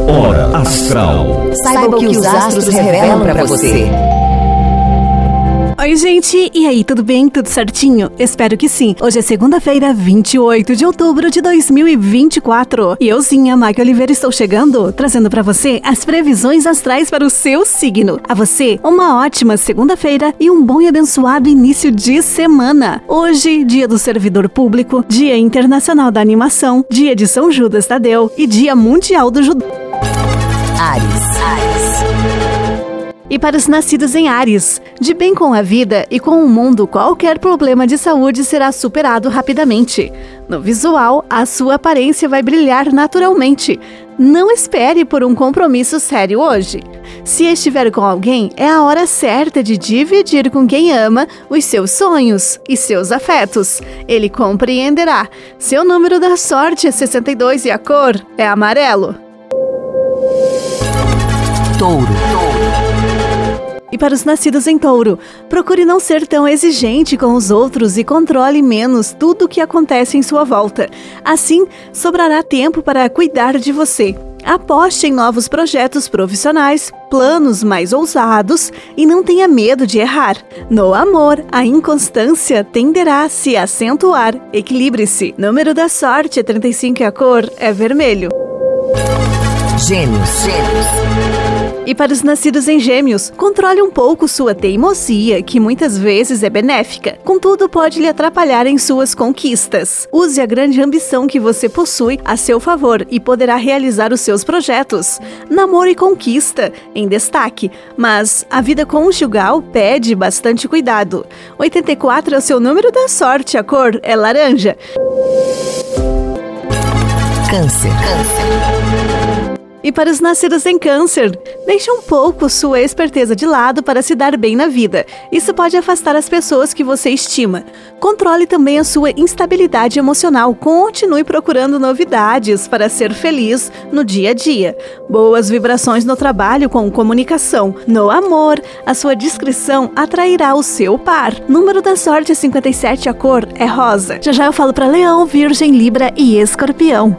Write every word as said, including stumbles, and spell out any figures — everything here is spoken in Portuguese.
Hora Astral. Saiba o que os astros revelam para você. Oi, gente! E aí, tudo bem? Tudo certinho? Espero que sim. Hoje é segunda-feira, vinte e oito de outubro de dois mil e vinte e quatro. E euzinha, Mike Oliveira, estou chegando, trazendo para você as previsões astrais para o seu signo. A você, uma ótima segunda-feira e um bom e abençoado início de semana. Hoje, dia do servidor público, dia internacional da animação, dia de São Judas Tadeu e dia mundial do judô. Áries. Áries. E para os nascidos em Áries, de bem com a vida e com o mundo, qualquer problema de saúde será superado rapidamente. No visual, a sua aparência vai brilhar naturalmente. Não espere por um compromisso sério hoje. Se estiver com alguém, é a hora certa de dividir com quem ama os seus sonhos e seus afetos. Ele compreenderá. Seu número da sorte é sessenta e dois e a cor é amarelo. Touro. E para os nascidos em Touro, procure não ser tão exigente com os outros e controle menos tudo o que acontece em sua volta. Assim, sobrará tempo para cuidar de você. Aposte em novos projetos profissionais, planos mais ousados e não tenha medo de errar. No amor, a inconstância tenderá a se acentuar. Equilibre-se. Número da sorte é trinta e cinco e a cor é vermelho. Gêmeos. Gêmeos. E para os nascidos em Gêmeos, controle um pouco sua teimosia, que muitas vezes é benéfica. Contudo, pode lhe atrapalhar em suas conquistas. Use a grande ambição que você possui a seu favor e poderá realizar os seus projetos. Namoro e conquista em destaque, mas a vida conjugal pede bastante cuidado. oitenta e quatro é o seu número da sorte, a cor é laranja. Câncer. Câncer. E para os nascidos em Câncer, deixe um pouco sua esperteza de lado para se dar bem na vida. Isso pode afastar as pessoas que você estima. Controle também a sua instabilidade emocional. Continue procurando novidades para ser feliz no dia a dia. Boas vibrações no trabalho com comunicação. No amor, a sua discrição atrairá o seu par. Número da sorte é cinquenta e sete, a cor é rosa. Já já eu falo para Leão, Virgem, Libra e Escorpião.